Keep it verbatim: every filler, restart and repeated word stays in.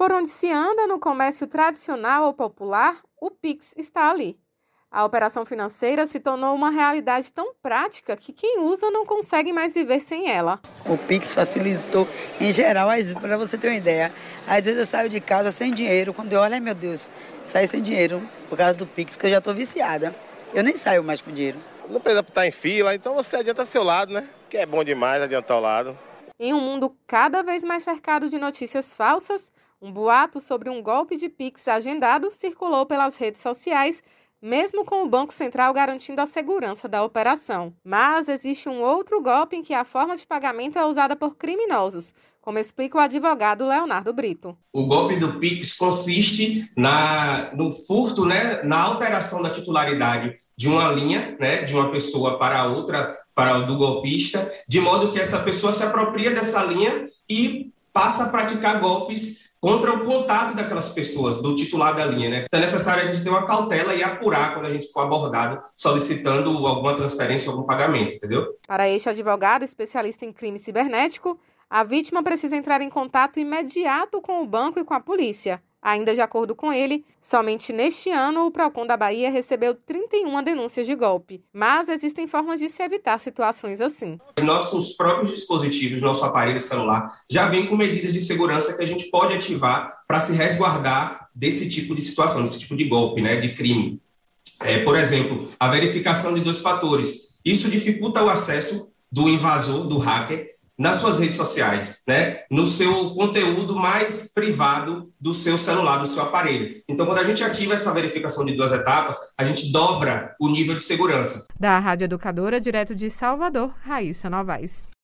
Por onde se anda no comércio tradicional ou popular, o Pix está ali. A operação financeira se tornou uma realidade tão prática que quem usa não consegue mais viver sem ela. O Pix facilitou em geral, para você ter uma ideia. Às vezes eu saio de casa sem dinheiro, quando eu olho, ai meu Deus, saio sem dinheiro por causa do Pix, que eu já estou viciada. Eu nem saio mais com dinheiro. Não precisa estar em fila, então você adianta seu lado, né? Que é bom demais adiantar o lado. Em um mundo cada vez mais cercado de notícias falsas, um boato sobre um golpe de Pix agendado circulou pelas redes sociais, mesmo com o Banco Central garantindo a segurança da operação. Mas existe um outro golpe em que a forma de pagamento é usada por criminosos, como explica o advogado Leonardo Brito. O golpe do Pix consiste na, no furto, né, na alteração da titularidade de uma linha, né, de uma pessoa para outra, para o do golpista, de modo que essa pessoa se apropria dessa linha e passa a praticar golpes contra o contato daquelas pessoas, do titular da linha, né? Então é necessário a gente ter uma cautela e apurar quando a gente for abordado solicitando alguma transferência ou algum pagamento, entendeu? Para este advogado especialista em crime cibernético, a vítima precisa entrar em contato imediato com o banco e com a polícia. Ainda de acordo com ele, somente neste ano o Procon da Bahia recebeu trinta e uma denúncias de golpe. Mas existem formas de se evitar situações assim. Nossos próprios dispositivos, nosso aparelho celular, já vem com medidas de segurança que a gente pode ativar para se resguardar desse tipo de situação, desse tipo de golpe, né, de crime. É, por exemplo, a verificação de dois fatores. Isso dificulta o acesso do invasor, do hacker, nas suas redes sociais, né? No seu conteúdo mais privado do seu celular, do seu aparelho. Então, quando a gente ativa essa verificação de duas etapas, a gente dobra o nível de segurança. Da Rádio Educadora, direto de Salvador, Raíssa Novaes.